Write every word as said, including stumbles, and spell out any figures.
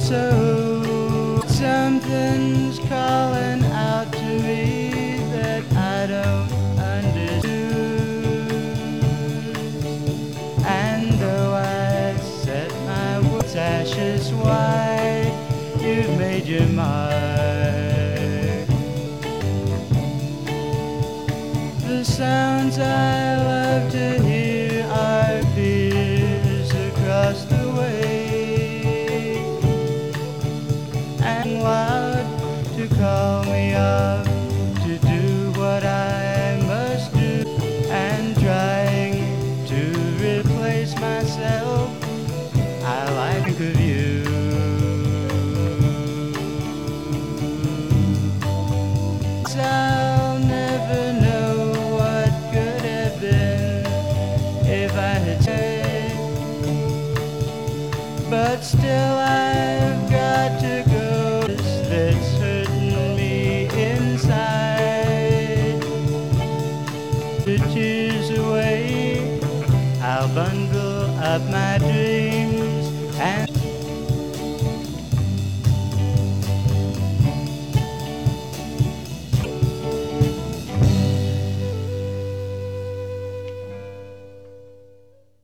So something's calling out to me that I don't understand. And though I set my words ashes white, you've made your mark. The sounds I love to hear are fears across the way, and loud to call me up to do what I must do, and trying to replace myself, I like to think of you. I'll never know what could have been if I had said, but still I've got to go. That's hurting me inside. The tears away, I'll bundle up my dreams.